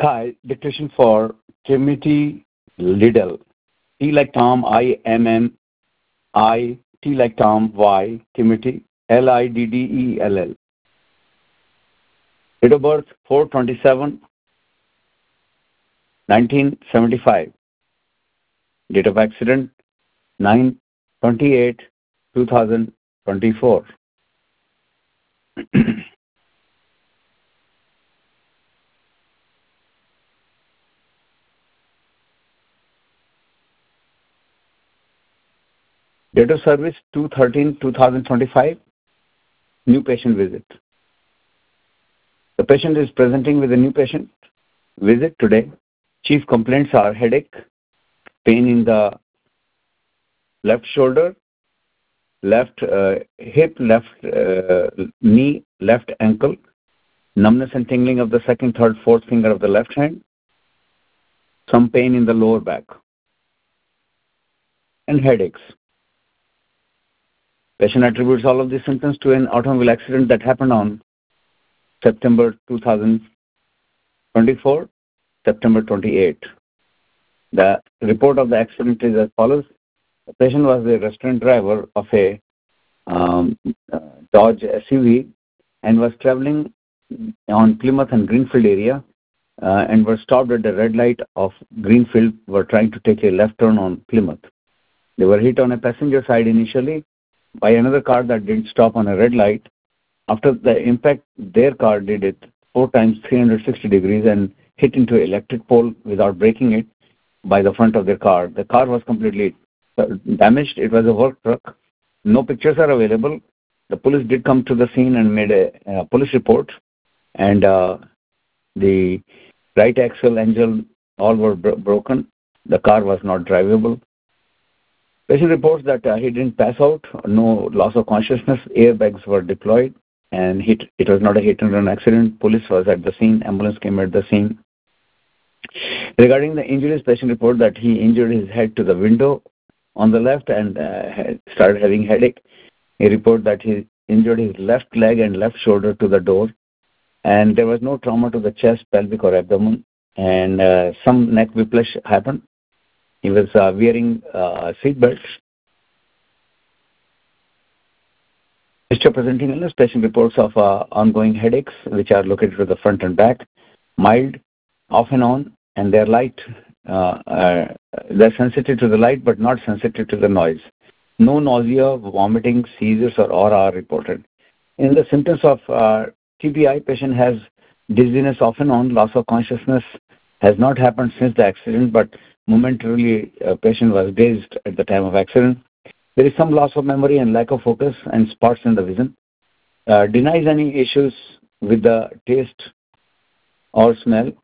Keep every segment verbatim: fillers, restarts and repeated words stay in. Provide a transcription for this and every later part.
Chi, dictation for Timothy Liddell. T like Tom, I, M, M, I, T like Tom, Y, Timothy, L, I, D, D, E, L, L. Date of birth, four twenty-seven nineteen seventy-five. Date of accident, nine twenty-eight two thousand twenty-four. Date of service, two thirteen two thousand twenty-five. New patient visit. The patient is presenting with a new patient visit today. Chief complaints are headache, pain in the left shoulder, left uh, hip, left uh, knee, left ankle, numbness and tingling of the second, third, fourth finger of the left hand, some pain in the lower back, and headaches. Patient attributes all of these symptoms to an automobile accident that happened on September two thousand twenty-four, September twenty-eighth. The report of the accident is as follows. The patient was a restaurant driver of a um, uh, Dodge S U V and was traveling on Plymouth and Greenfield area uh, and were stopped at the red light of Greenfield, were trying to take a left turn on Plymouth. They were hit on a passenger side initially by another car that didn't stop on a red light. After the impact, their car did it four times three hundred sixty degrees and hit into an electric pole without breaking it by the front of their car. The car was completely damaged. It was a work truck. No pictures are available. The police did come to the scene and made a, a police report, and uh, the right axle, engine, all were bro- broken. The car was not drivable. Patient reports that uh, he didn't pass out, no loss of consciousness, airbags were deployed, and hit, it was not a hit-and-run accident. Police was at the scene, ambulance came at the scene. Regarding the injuries, patient reported that he injured his head to the window on the left and uh, had started having headache. He reported that he injured his left leg and left shoulder to the door, and there was no trauma to the chest, pelvic, or abdomen, and uh, some neck whiplash happened. He was uh, wearing uh, seat belts. Mister Presenting illness, patient reports of uh, ongoing headaches, which are located to the front and back, mild, off and on, and they're light. Uh, uh, they're sensitive to the light, but not sensitive to the noise. No nausea, vomiting, seizures, or aura are reported. In the symptoms of uh, T B I, patient has dizziness off and on, loss of consciousness has not happened since the accident, but momentarily a patient was dazed at the time of accident. There is some loss of memory and lack of focus and spots in the vision. Uh, denies any issues with the taste or smell.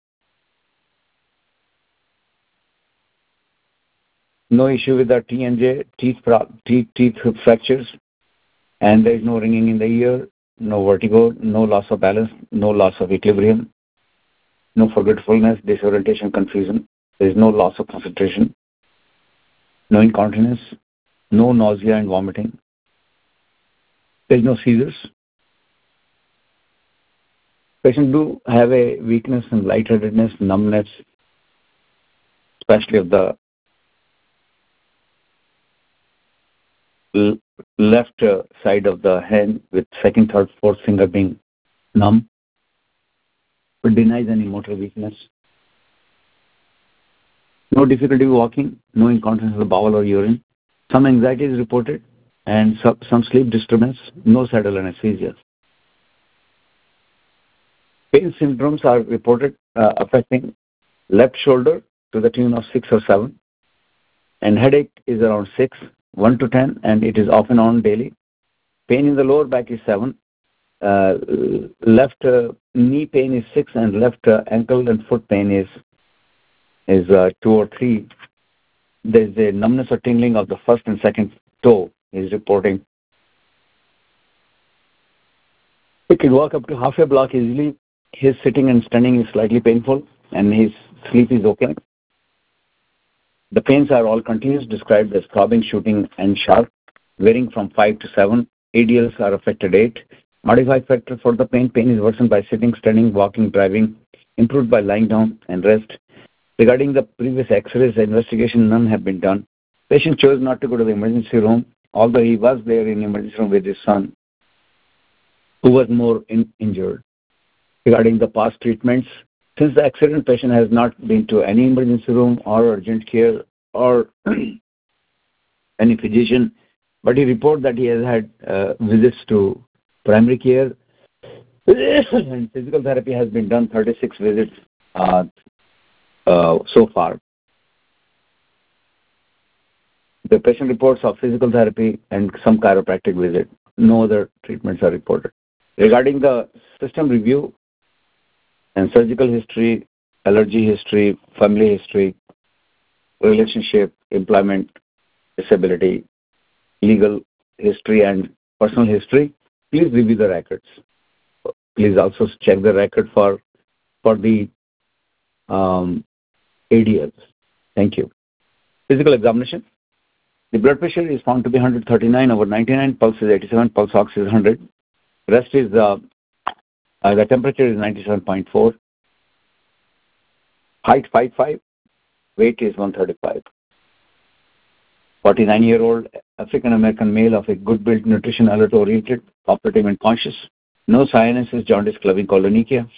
No issue with the T and J, teeth, teeth, teeth fractures, and there is no ringing in the ear, no vertigo, no loss of balance, no loss of equilibrium, no forgetfulness, disorientation, confusion. There is no loss of concentration, no incontinence, no nausea and vomiting. There is no seizures. Patients do have a weakness and lightheadedness, numbness, especially of the l- left uh, side of the hand, with second, third, fourth finger being numb, but denies any motor weakness. No difficulty walking, no incontinence of the bowel or urine. Some anxiety is reported, and some, some sleep disturbance, no saddle anesthesia. Pain symptoms are reported uh, affecting left shoulder to the tune of six or seven, and headache is around six, one to ten, and it is off and on daily. Pain in the lower back is seven. Uh, left uh, knee pain is six, and left uh, ankle and foot pain is is uh, two or three. There is a numbness or tingling of the first and second toe is reporting. He can walk up to half a block easily. His sitting and standing is slightly painful, and his sleep is okay. The pains are all continuous, described as throbbing, shooting, and sharp, varying from five to seven. A D Ls are affected eight. Modified factor for the pain. Pain is worsened by sitting, standing, walking, driving, improved by lying down and rest. Regarding the previous X-rays investigation, none have been done. Patient chose not to go to the emergency room, although he was there in the emergency room with his son, who was more in, injured. Regarding the past treatments, since the accident, patient has not been to any emergency room or urgent care or any physician, but he reported that he has had uh, visits to primary care and physical therapy has been done, thirty-six visits uh, uh, so far. The patient reports of physical therapy and some chiropractic visit. No other treatments are reported. Regarding the system review and surgical history, allergy history, family history, relationship, employment, disability, legal history, and personal history, please review the records. Please also check the record for for the um, A D Ls. Thank you. Physical examination. The blood pressure is found to be one thirty-nine over ninety-nine, pulse is eighty-seven, pulse ox is one hundred. Rest is, uh, uh, the temperature is ninety-seven point four. Height five five, weight is one thirty-five. forty-nine-year-old African-American male of a good build, nutrition, alert, oriented, cooperative, and conscious. No cyanosis, jaundice, clubbing, colonychia.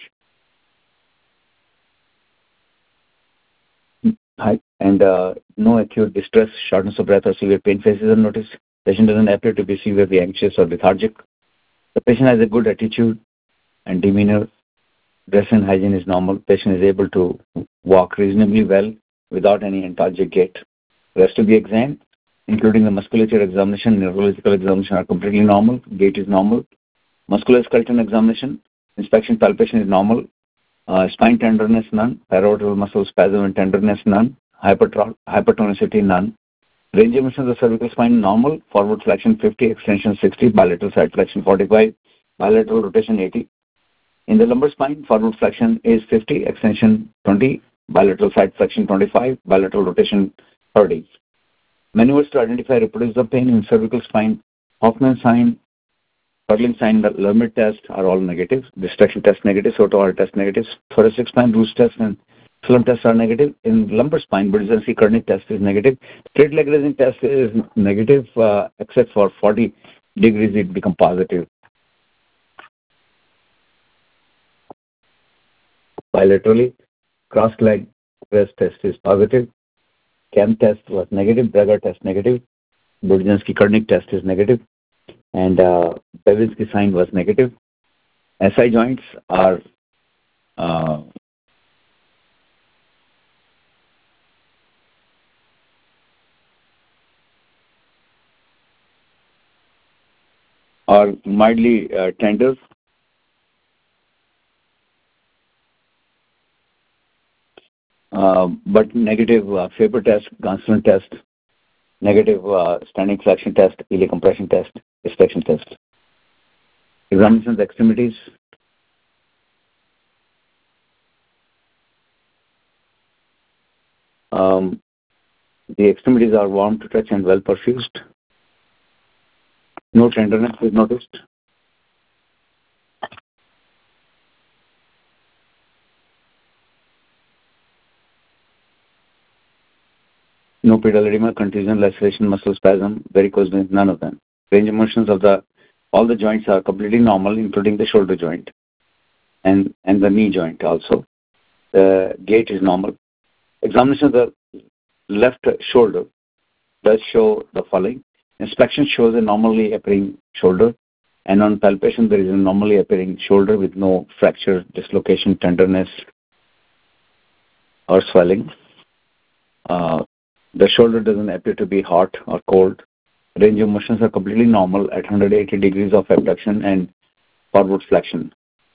Height and uh, no acute distress, shortness of breath, or severe pain faces are noticed. Patient doesn't appear to be severely anxious or lethargic. The patient has a good attitude and demeanor. Dress and hygiene is normal. Patient is able to walk reasonably well without any antalgic gait. Rest of the exam, including the musculature examination, neurological examination, are completely normal. Gait is normal. Musculoskeletal examination, inspection, palpation is normal. Uh, spine tenderness, none. Parietal muscle spasm and tenderness, none. Hypertro- hypertonicity, none. Range of motion of the cervical spine, normal. Forward flexion fifty, extension sixty, bilateral side flexion forty-five, bilateral rotation eighty. In the lumbar spine, forward flexion is fifty, extension twenty, bilateral side flexion twenty-five, bilateral rotation thirty. Maneuvers to identify reproducible pain in cervical spine, Hoffman sign, Perlin sign, the Lermit test are all negative. Distraction test negative, Soto test negative. Thoracic spine, Roos test and Slum tests are negative. In lumbar spine, Budzinski-Kernick test is negative. Straight leg raising test is negative, uh, except for forty degrees it become positive. Bilaterally, cross leg raise test is positive. Cam test was negative. Breger test negative. Budzinski-Kernick test is negative. And uh, Babinski sign was negative. S I joints are uh, are mildly uh, tender. Uh, but negative uh, Faber test, Gonsalon test, negative uh, standing flexion test, iliac compression test, inspection test. Examination of the extremities. Um, the extremities are warm to touch and well perfused. No tenderness is noticed. No pedal edema, contusion, laceration, muscle spasm, varicose veins, none of them. Range of motions of the all the joints are completely normal, including the shoulder joint and, and the knee joint also. The gait is normal. Examination of the left shoulder does show the following. Inspection shows a normally appearing shoulder, and on palpation there is a normally appearing shoulder with no fracture, dislocation, tenderness, or swelling. Uh, the shoulder doesn't appear to be hot or cold. Range of motions are completely normal at one hundred eighty degrees of abduction and forward flexion.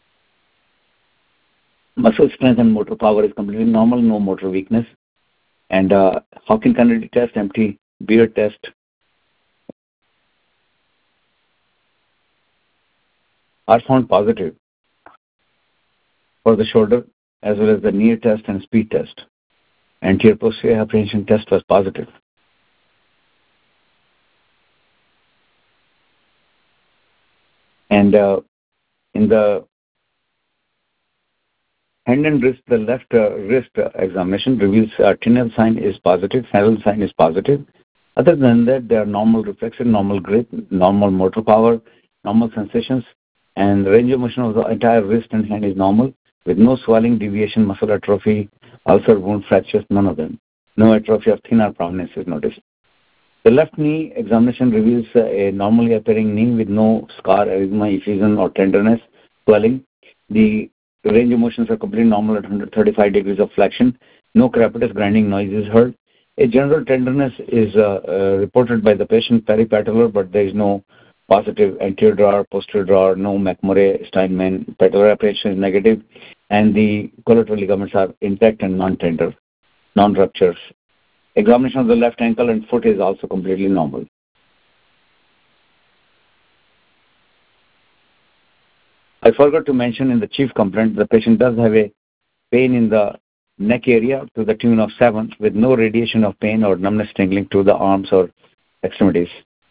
Muscle strength and motor power is completely normal, no motor weakness. And uh, Hawkins-Kennedy test, empty beer test, are found positive for the shoulder as well as the knee test and speed test. Anterior posterior apprehension test was positive. And uh, in the Hand and wrist, the left uh, wrist uh, examination reveals uh, Tinel sign is positive, Harrell sign is positive. Other than that, they are normal reflection, normal grip, normal motor power, normal sensations, and the range of motion of the entire wrist and hand is normal, with no swelling, deviation, muscle atrophy, ulcer, wound, fractures, none of them. No atrophy of thin or prominence is noticed. The left knee examination reveals uh, a normally appearing knee with no scar, erythema, effusion, or tenderness, swelling. The range of motions are completely normal at one hundred thirty-five degrees of flexion. No crepitus grinding noise is heard. A general tenderness is uh, uh, reported by the patient peripatellar, but there is no positive anterior drawer, posterior drawer, no McMurray, Steinman. Patellar apprehension is negative, and the collateral ligaments are intact and non-tender, non-ruptures. Examination of the left ankle and foot is also completely normal. I forgot to mention in the chief complaint, the patient does have a pain in the neck area to the tune of seven with no radiation of pain or numbness tingling to the arms or extremities.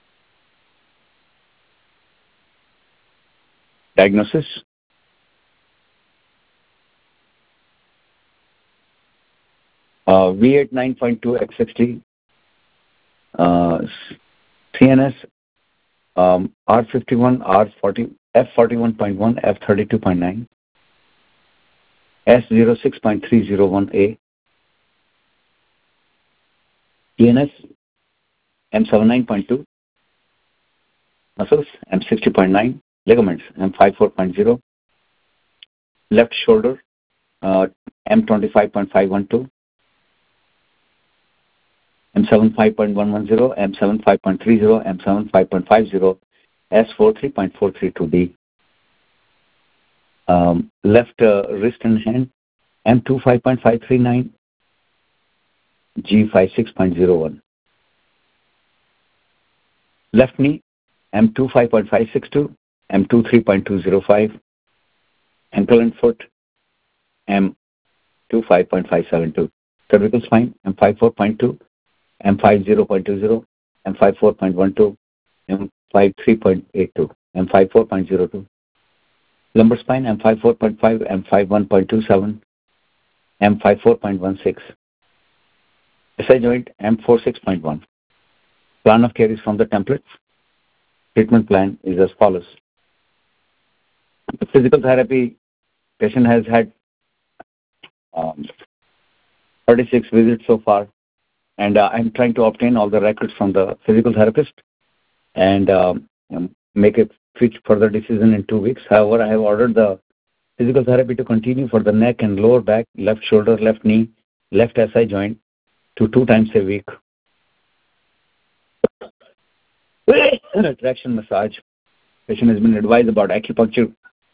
Diagnosis. Uh, V eight nine point two X sixty, uh, C N S, um, R fifty-one, R forty, F forty-one point one, F thirty-two point nine, S zero six point three zero one A, C N S, M seventy-nine point two, muscles, M sixty point nine, ligaments, M fifty-four point zero, left shoulder, uh, M twenty-five point five one two, M seventy-five point one one zero, M seventy-five point three zero, M seventy-five point five zero, S forty-three point four three two D. Um, left uh, wrist and hand, M twenty-five point five three nine, G fifty-six point zero one. Left knee, M twenty-five point five six two, M twenty-three point two zero five. Ankle and foot, M twenty-five point five seven two. Cervical spine, M fifty-four point two, M fifty point two zero, M fifty-four point one two, M fifty-three point eight two, M fifty-four point zero two. Lumbar spine, M fifty-four point five, M fifty-one point two seven, M fifty-four point one six. S I joint, M forty-six point one. Plan of care is from the template. Treatment plan is as follows. The physical therapy patient has had um, thirty-six visits so far, and uh, I'm trying to obtain all the records from the physical therapist and um, make a further decision in two weeks. However, I have ordered the physical therapy to continue for the neck and lower back, left shoulder, left knee, left S I joint to two times a week. Traction massage. Patient has been advised about acupuncture,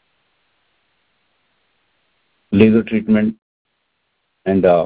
laser treatment, and uh,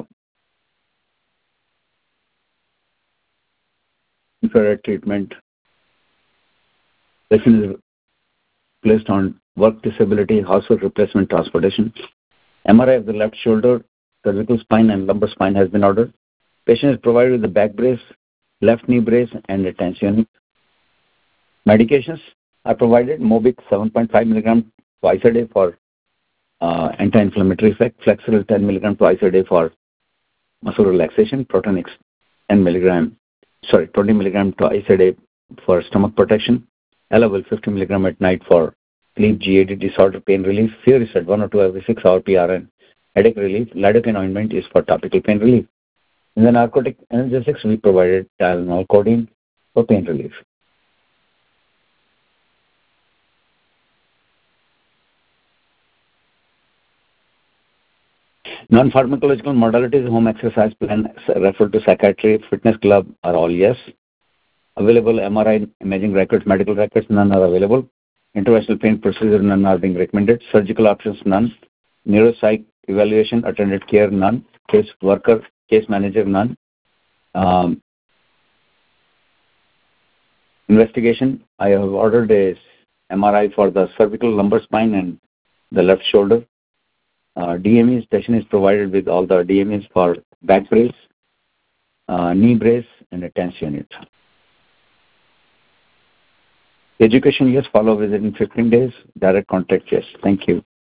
infrared treatment. Patient is placed on work disability, household replacement transportation. M R I of the left shoulder, cervical spine, and lumbar spine has been ordered. Patient is provided with the back brace, left knee brace, and a tension. Medications are provided. Mobic seven point five milligram twice a day for uh, anti-inflammatory effect. Flexeril ten milligram twice a day for muscle relaxation. Protonix ten milligram, sorry, twenty milligram twice a day for stomach protection. Elavil fifty milligram at night for sleep, G A D disorder, pain relief. Furiset one or two every six hour P R N. Headache relief. Lidocaine ointment is for topical pain relief. In the narcotic analgesics, we provided Tylenol, codeine for pain relief. Non-pharmacological modalities, home exercise plan referred to psychiatry, fitness club are all yes. Available M R I imaging records, medical records, none are available. Interventional pain procedure, none are being recommended. Surgical options, none. Neuropsych evaluation, attended care, none. Case worker, case manager, none. Um, investigation, I have ordered a M R I for the cervical lumbar spine and the left shoulder. Uh, D M E patient is provided with all the D M Es for back brace, uh, knee brace, and a tension unit. Education, yes, follow visit in fifteen days. Direct contact, yes. Thank you.